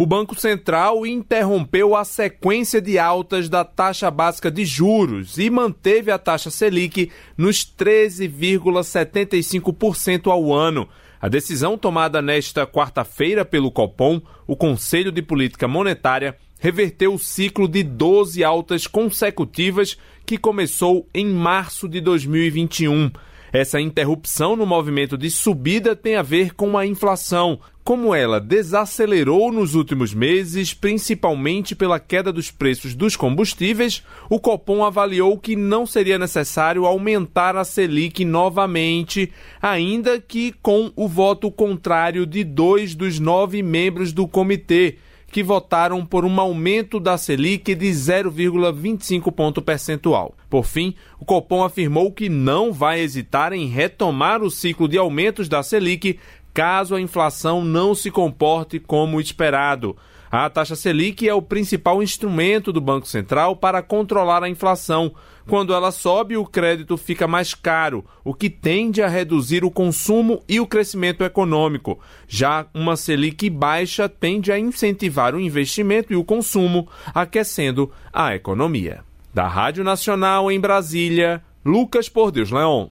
O Banco Central interrompeu a sequência de altas da taxa básica de juros e manteve a taxa Selic nos 13,75% ao ano. A decisão tomada nesta quarta-feira pelo Copom, o Conselho de Política Monetária, reverteu o ciclo de 12 altas consecutivas que começou em março de 2021. Essa interrupção no movimento de subida tem a ver com a inflação. Como ela desacelerou nos últimos meses, principalmente pela queda dos preços dos combustíveis, o Copom avaliou que não seria necessário aumentar a Selic novamente, ainda que com o voto contrário de 2 dos 9 membros do comitê, que votaram por um aumento da Selic de 0,25 ponto percentual. Por fim, o Copom afirmou que não vai hesitar em retomar o ciclo de aumentos da Selic caso a inflação não se comporte como esperado. A taxa Selic é o principal instrumento do Banco Central para controlar a inflação. Quando ela sobe, o crédito fica mais caro, o que tende a reduzir o consumo e o crescimento econômico. Já uma Selic baixa tende a incentivar o investimento e o consumo, aquecendo a economia. Da Rádio Nacional em Brasília, Lucas Por Deus Leon.